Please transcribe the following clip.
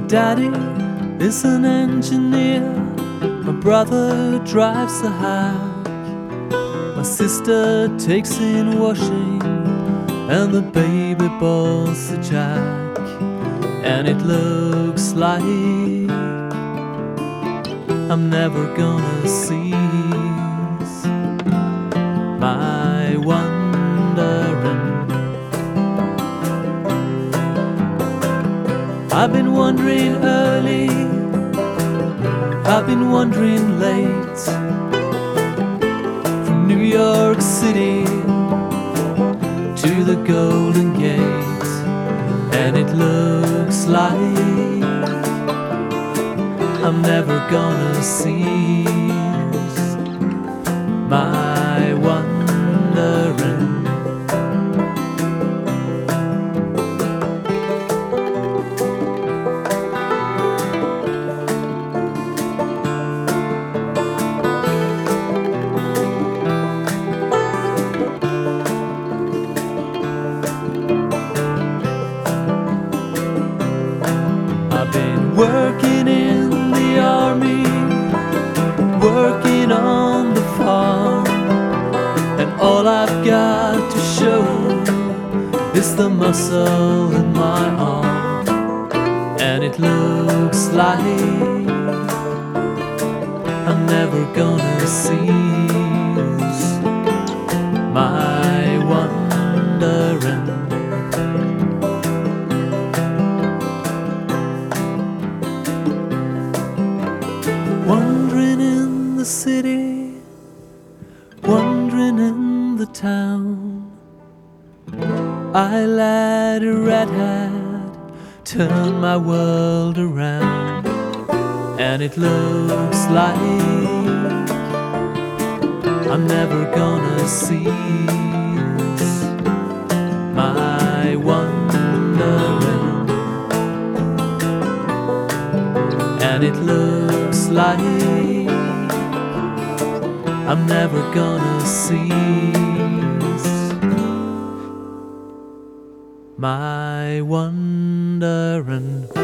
Daddy is an engineer, my brother drives the hack, my sister takes in washing, and the baby boils the jack. And it looks like I'm never gonna cease my wondering. I've been wandering early, I've been wandering late, from New York City to the Golden Gate. And it looks like I'm never gonna cease my wondering. I've been working in the army, working on the farm, and all I've got to show is the muscle in my arm. And it looks like I'm never gonna cease my wondering. Wandering in the city, wandering in the town, I let a red hat turn my world around. And it looks like I'm never gonna cease my wondering. And it looks like I'm never gonna cease my wondering.